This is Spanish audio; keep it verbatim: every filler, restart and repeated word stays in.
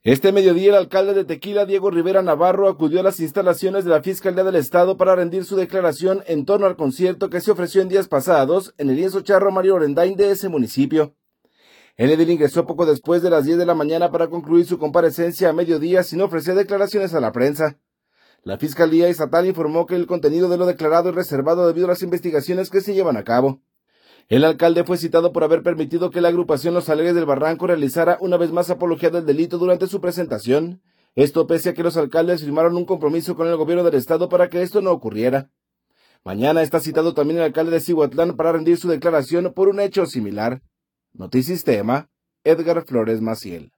Este mediodía, el alcalde de Tequila, Diego Rivera Navarro, acudió a las instalaciones de la Fiscalía del Estado para rendir su declaración en torno al concierto que se ofreció en días pasados en el lienzo charro Mario Orendain de ese municipio. El edil ingresó poco después de las diez de la mañana para concluir su comparecencia a mediodía sin ofrecer declaraciones a la prensa. La Fiscalía Estatal informó que el contenido de lo declarado es reservado debido a las investigaciones que se llevan a cabo. El alcalde fue citado por haber permitido que la agrupación Los Alegres del Barranco realizara una vez más apología del delito durante su presentación. Esto pese a que los alcaldes firmaron un compromiso con el gobierno del estado para que esto no ocurriera. Mañana está citado también el alcalde de Cihuatlán para rendir su declaración por un hecho similar. Notisistema, Edgar Flores Maciel.